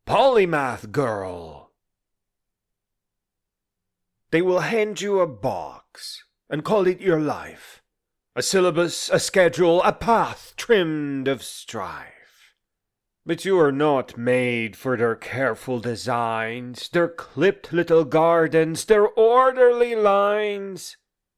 Polymath Girl. They will hand you a box and call it your life, a syllabus, a schedule, a path trimmed of strife. But you are not made for their careful designs, their clipped little gardens, their orderly lines.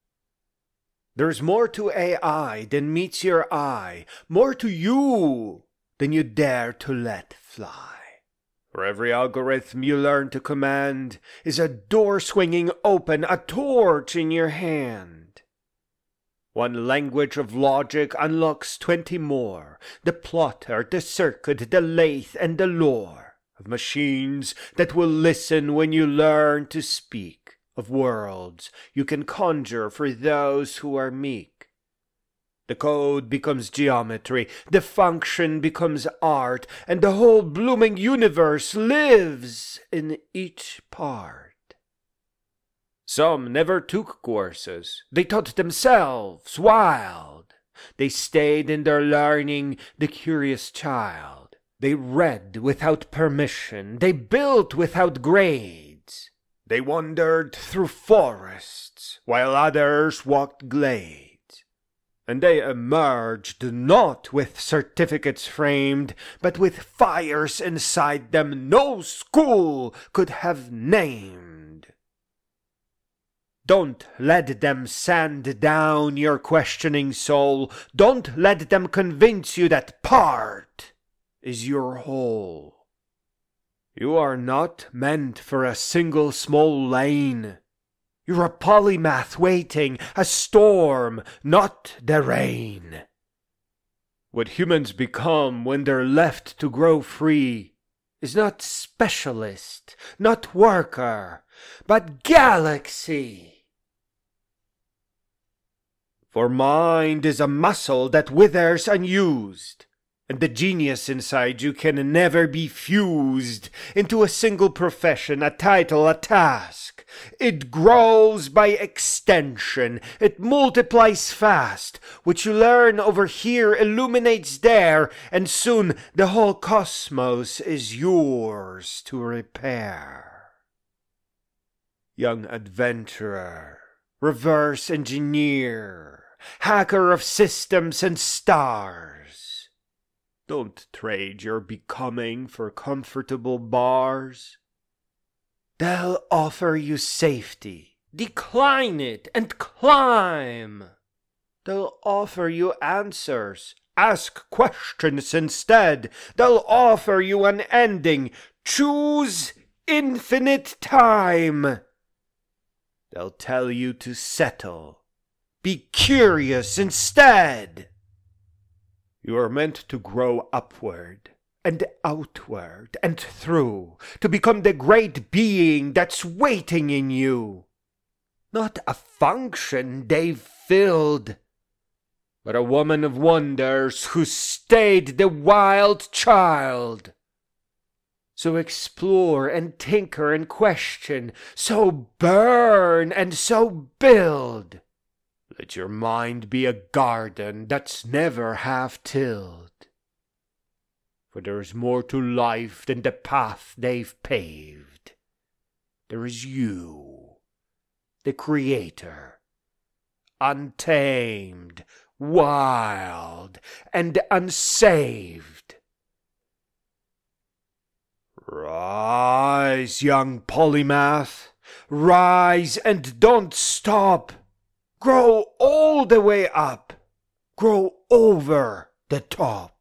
There's more to AI than meets your eye, more to you than you dare to let fly. For every algorithm you learn to command is a door swinging open, a torch in your hand. One language of logic unlocks 20 more, the plotter, the circuit, the lathe, and the lore of machines that will listen when you learn to speak, of worlds you can conjure for those who are meek. The code becomes geometry, the function becomes art, and the whole blooming universe lives in each part. Some never took courses, they taught themselves wild. They stayed in their learning, the curious child. They read without permission, they built without grades. They wandered through forests, while others walked glades. And they emerged not with certificates framed, but with fires inside them no school could have named. Don't let them sand down your questioning soul. Don't let them convince you that part is your whole. You are not meant for a single small lane. You're a polymath waiting, a storm, not the rain. What humans become when they're left to grow free is not specialist, not worker, but galaxy. For mind is a muscle that withers unused, and the genius inside you can never be fused into a single profession, a title, a task. It grows by extension. It multiplies fast. What you learn over here illuminates there, and soon the whole cosmos is yours to repair. Young adventurer, reverse engineer, hacker of systems and stars. Don't trade your becoming for comfortable bars. They'll offer you safety. Decline it and climb. They'll offer you answers. Ask questions instead. They'll offer you an ending. Choose infinite time. They'll tell you to settle. Be curious instead. You are meant to grow upward and outward and through, to become the great being that's waiting in you. Not a function they've filled, but a woman of wonders who stayed the wild child. So explore and tinker and question, so burn and so build. Let your mind be a garden that's never half-tilled. For there is more to life than the path they've paved. There is you, the creator, untamed, wild, and unsaved. Rise, young polymath, rise and don't stop. Grow all the way up, grow over the top.